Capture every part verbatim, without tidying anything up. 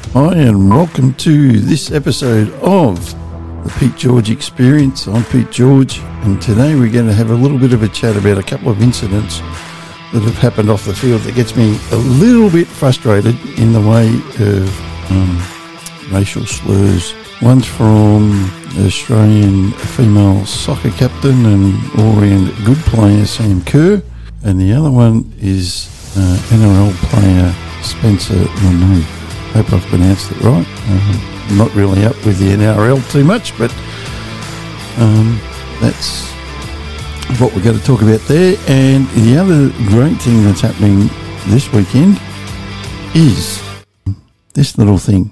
Hi and welcome to this episode of the Pete George Experience. I'm Pete George, and today we're going to have a little bit of a chat about a couple of incidents that have happened off the field that gets me a little bit frustrated in the way of um, racial slurs. One's from the Australian female soccer captain and all-round good player Sam Kerr, and the other one is uh, N R L player Spencer Leniu. Hope I've pronounced it right. Um, I'm not really up with the N R L too much, but um, that's what we're going to talk about there. And the other great thing that's happening this weekend is this little thing.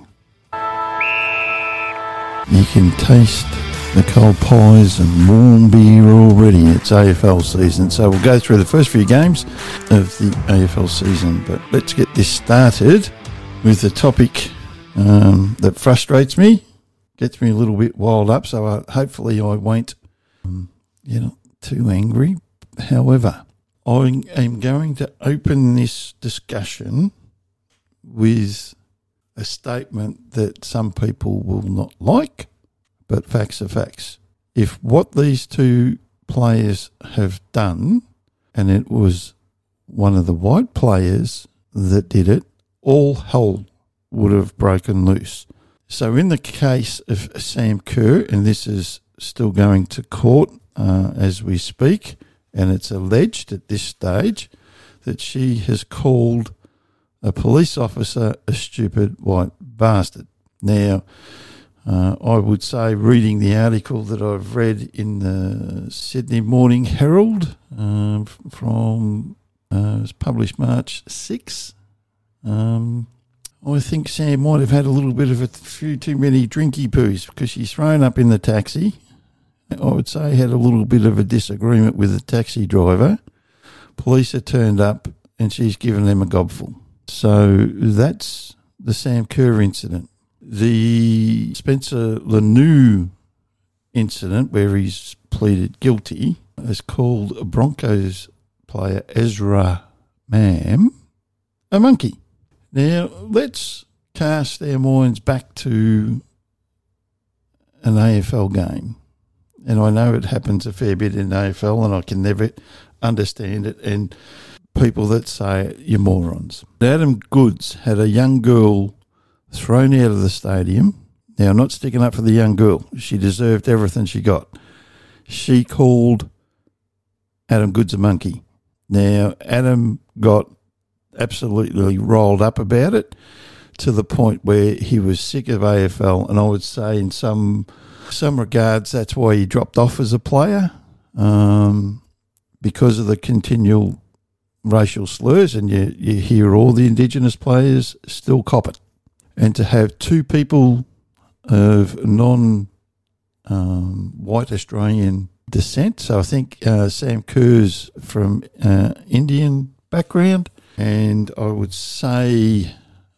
You can taste the cold pies and warm beer already. It's A F L season, so we'll go through the first few games of the A F L season. But let's get this started with the topic um, that frustrates me, gets me a little bit wild up, so I, hopefully I won't um, get too angry. However, I am going to open this discussion with a statement that some people will not like, but facts are facts. If what these two players have done, and it was one of the white players that did it, all hell would have broken loose. So in the case of Sam Kerr, and this is still going to court uh, as we speak, and it's alleged at this stage that she has called a police officer a stupid white bastard. Now, uh, I would say reading the article that I've read in the Sydney Morning Herald uh, from, uh, it was published March sixth, Um, I think Sam might have had a little bit of a few too many drinky poos because she's thrown up in the taxi. I would say had a little bit of a disagreement with the taxi driver. Police are turned up and she's given them a gobful. So that's the Sam Kerr incident. The Spencer Leniu incident, where he's pleaded guilty, is called Broncos player Ezra Mam a monkey. Now, let's cast our minds back to an A F L game. And I know it happens a fair bit in A F L, and I can never understand it. And people that say you're morons. Adam Goodes had a young girl thrown out of the stadium. Now, I'm not sticking up for the young girl. She deserved everything she got. She called Adam Goodes a monkey. Now, Adam got absolutely rolled up about it to the point where he was sick of A F L, and I would say in some some regards that's why he dropped off as a player, um, because of the continual racial slurs, and you, you hear all the Indigenous players still cop it. And to have two people of non um, white Australian descent, so I think uh, Sam Kerr's from uh, Indian background, and I would say,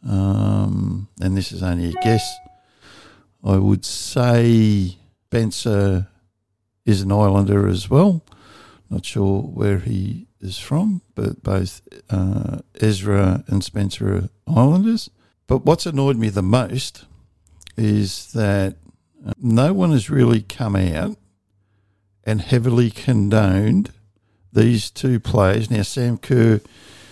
um, and this is only a guess, I would say Spencer is an Islander as well. Not sure where he is from, but both uh, Ezra and Spencer are Islanders. But what's annoyed me the most is that no one has really come out and heavily condoned these two players. Now, Sam Kerr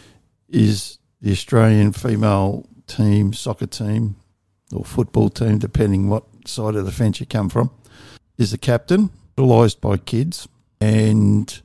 is the Australian female team, soccer team, or football team, depending what side of the fence you come from, is the captain, idolised by kids, and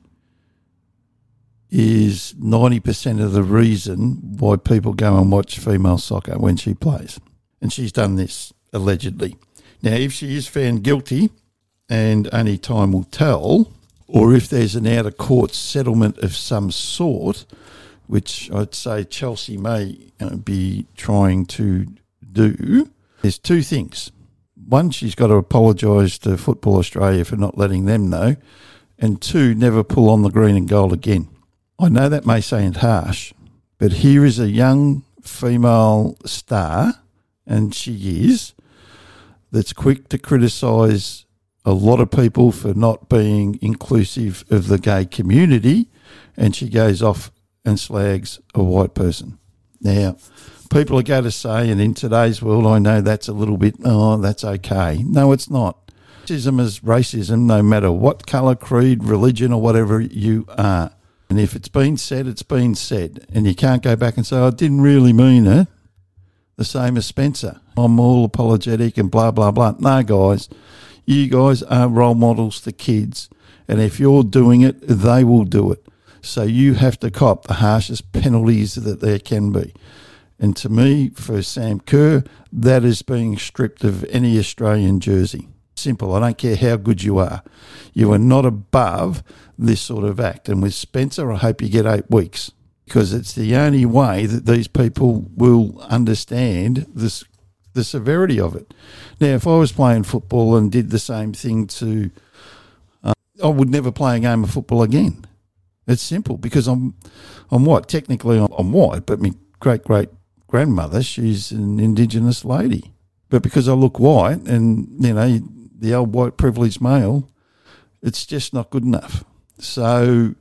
is ninety percent of the reason why people go and watch female soccer when she plays. And she's done this, allegedly. Now, if she is found guilty, and only time will tell, or if there's an out-of-court settlement of some sort, which I'd say Chelsea may uh, be trying to do, there's two things. One, she's got to apologise to Football Australia for not letting them know, and two, never pull on the green and gold again. I know that may sound harsh, but here is a young female star, and she is, that's quick to criticise a lot of people for not being inclusive of the gay community, and she goes off and slags a white person. Now, people are going to say, and in today's world, I know that's a little bit, oh, that's okay. No, it's not. Racism is racism, no matter what colour, creed, religion, or whatever you are. And if it's been said, it's been said. And you can't go back and say, oh, I didn't really mean it. The same as Spencer. I'm all apologetic and blah, blah, blah. No, guys, you guys are role models to kids. And if you're doing it, they will do it. So you have to cop the harshest penalties that there can be. And to me, for Sam Kerr, that is being stripped of any Australian jersey. Simple. I don't care how good you are. You are not above this sort of act. And with Spencer, I hope you get eight weeks because it's the only way that these people will understand this, the severity of it. Now, if I was playing football and did the same thing to, uh, I would never play a game of football again. It's simple because I'm, I'm white. Technically, I'm, I'm white, but my great great grandmother, she's an Indigenous lady. But because I look white, and you know, the old white privileged male, it's just not good enough. So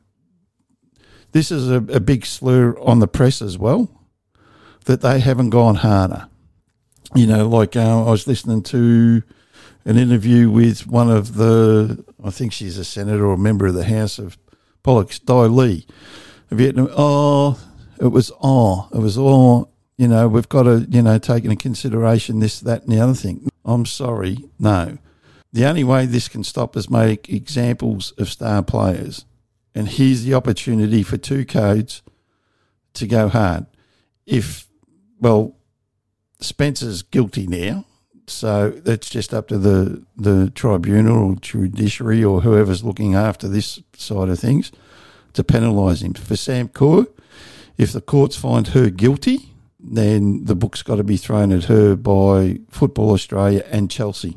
this is a, a big slur on the press as well, that they haven't gone harder. You know, like uh, I was listening to an interview with one of the, I think she's a senator or a member of the House of Pollux, Dai Lee, of Vietnam. Oh, it was oh, it was oh, you know, we've got to, you know, take into consideration this, that, and the other thing. I'm sorry, no. The only way this can stop is make examples of star players. And here's the opportunity for two codes to go hard. If, well, Spencer's guilty now, so that's just up to the, the tribunal or judiciary or whoever's looking after this side of things to penalise him. For Sam Kerr, if the courts find her guilty, then the book's got to be thrown at her by Football Australia and Chelsea.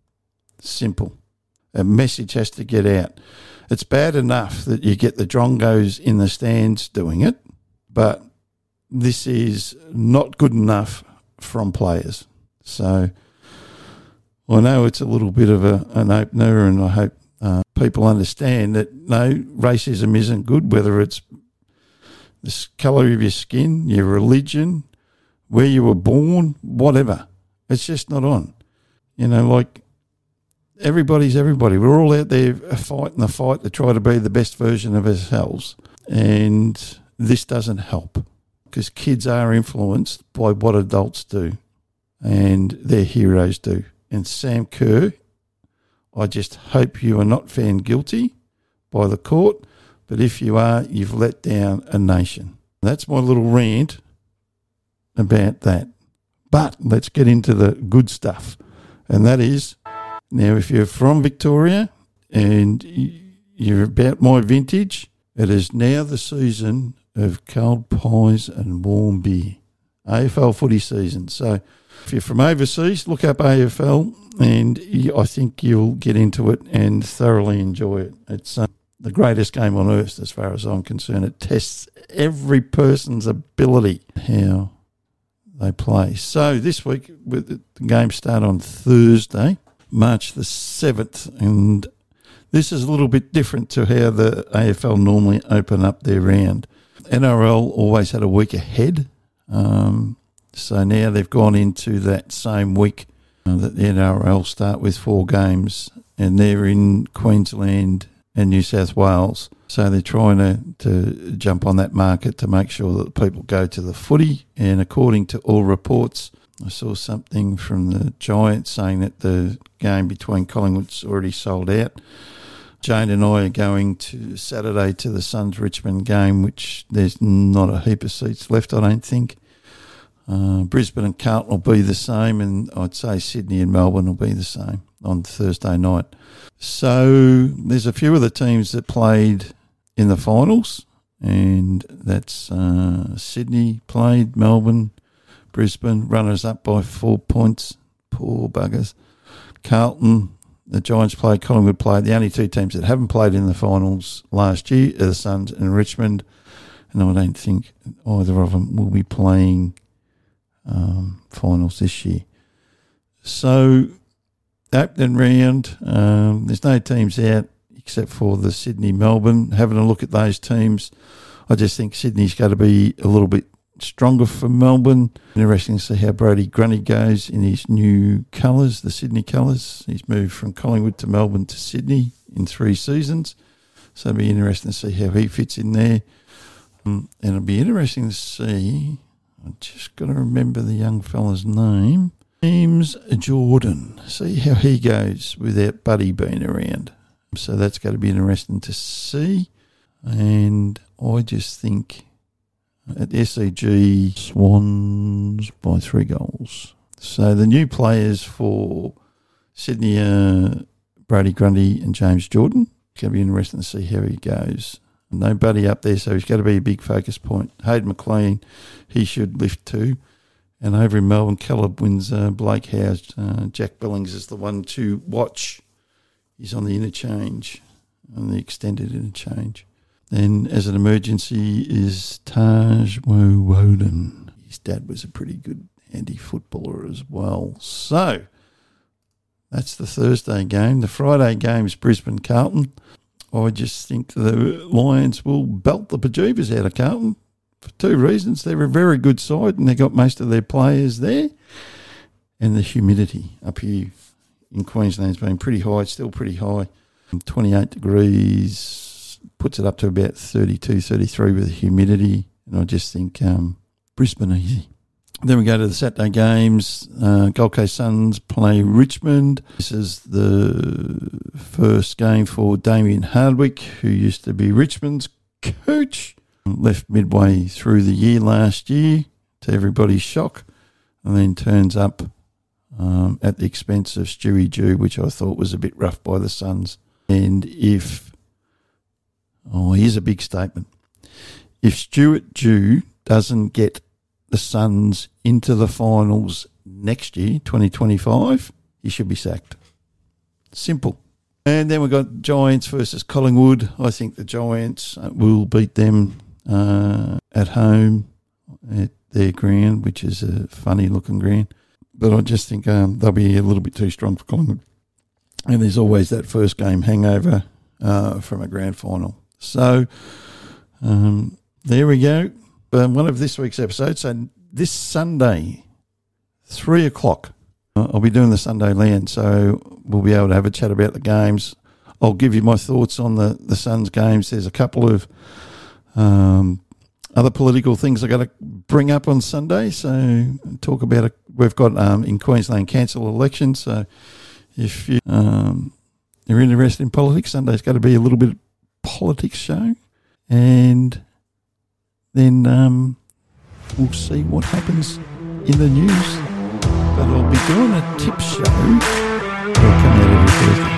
Simple. A message has to get out. It's bad enough that you get the drongos in the stands doing it, but this is not good enough from players. So I know it's a little bit of a, an opener, and I hope uh, people understand that, no, racism isn't good, whether it's the colour of your skin, your religion, where you were born, whatever. It's just not on. You know, like, everybody's everybody. We're all out there fighting the fight to try to be the best version of ourselves. And this doesn't help because kids are influenced by what adults do and their heroes do. And Sam Kerr, I just hope you are not found guilty by the court, but if you are, you've let down a nation. That's my little rant about that. But let's get into the good stuff, and that is, now if you're from Victoria and you're about my vintage, it is now the season of cold pies and warm beer. A F L footy season. So if you're from overseas, look up A F L, and I think you'll get into it and thoroughly enjoy it. It's uh, the greatest game on earth as far as I'm concerned. It tests every person's ability, how they play. So this week, with the games start on Thursday, March the seventh, and this is a little bit different to how the A F L normally open up their round. N R L always had a week ahead. Um, so now they've gone into that same week uh, that the N R L start with four games, and they're in Queensland and New South Wales. So they're trying to, to jump on that market to make sure that people go to the footy. And according to all reports, I saw something from the Giants saying that the game between Collingwood's already sold out. Jane and I are going to Saturday to the Suns-Richmond game, which there's not a heap of seats left, I don't think. Uh, Brisbane and Carlton will be the same, and I'd say Sydney and Melbourne will be the same on Thursday night. So there's a few of the teams that played in the finals, and that's uh, Sydney played, Melbourne, Brisbane, runners up by four points. Poor buggers. Carlton, the Giants played, Collingwood played. The only two teams that haven't played in the finals last year are the Suns and Richmond, and I don't think either of them will be playing um, finals this year. So, opening round, um, there's no teams out except for the Sydney-Melbourne. Having a look at those teams, I just think Sydney's got to be a little bit stronger for Melbourne. Interesting to see how Brodie Grundy goes in his new colours, the Sydney colours. He's moved from Collingwood to Melbourne to Sydney in three seasons. So it'll be interesting to see how he fits in there. Um, and it'll be interesting to see, I just got to remember the young fella's name, James Jordan. See how he goes without Buddy being around. So that's going to be interesting to see. And I just think at S C G, Swans by three goals. So the new players for Sydney are Brodie Grundy and James Jordan. It's going to be interesting to see how he goes. Nobody up there, so he's got to be a big focus point. Hayden McLean, he should lift too. And over in Melbourne, Caleb wins uh, Blake Howes. Uh, Jack Billings is the one to watch. He's on the interchange, on the extended interchange. Then as an emergency is Taj Woden. His dad was a pretty good handy footballer as well. So that's the Thursday game. The Friday game is Brisbane Carlton. I just think the Lions will belt the bejeebers out of Carlton for two reasons. They're a very good side and they've got most of their players there. And the humidity up here in Queensland's been pretty high, still pretty high. twenty-eight degrees, puts it up to about thirty-two, thirty-three with the humidity. And I just think um, Brisbane are easy. Then we go to the Saturday games. Uh, Gold Coast Suns play Richmond. This is the first game for Damien Hardwick, who used to be Richmond's coach. Left midway through the year last year, to everybody's shock, and then turns up um, at the expense of Stewie Dew, which I thought was a bit rough by the Suns. And if, oh, here's a big statement. If Stuart Dew doesn't get the Suns into the finals next year, twenty twenty-five, he should be sacked. Simple. And then we've got Giants versus Collingwood. I think the Giants will beat them uh, at home at their ground, which is a funny-looking ground. But I just think um, they'll be a little bit too strong for Collingwood. And there's always that first game hangover uh, from a grand final. So um, there we go. Um, one of this week's episodes. So this Sunday, three o'clock, uh, I'll be doing the Sunday Land, so we'll be able to have a chat about the games. I'll give you my thoughts on the, the Suns games. There's a couple of um, other political things I've got to bring up on Sunday, so talk about it. We've got um, in Queensland cancel elections, so if you, um, you're interested in politics, Sunday's got to be a little bit of politics show, and then um, we'll see what happens in the news. But I'll be doing a tip show that'll come out every Thursday.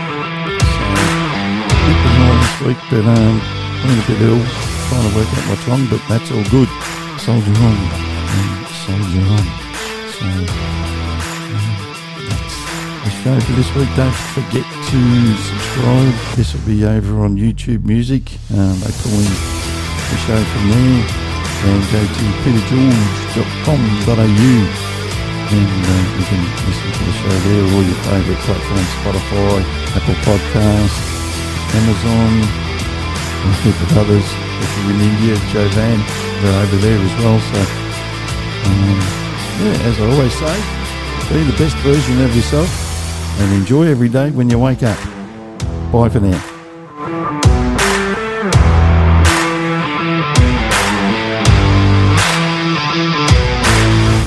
So, a bit behind this week, but um, I'm a bit ill, trying to work out what's wrong, but that's all good. Soldier on and soldier on. So, um, that's the show for this week. Don't forget to subscribe. This will be over on YouTube Music. Um, they pull in the show from there. And go to peter george dot com dot a u and uh, you can listen to the show there, all your favourite platforms, Spotify, Apple Podcasts, Amazon, and a heap of others. If you're in India, Jovan, they're over there as well. So, um, yeah, as I always say, be the best version of yourself and enjoy every day when you wake up. Bye for now.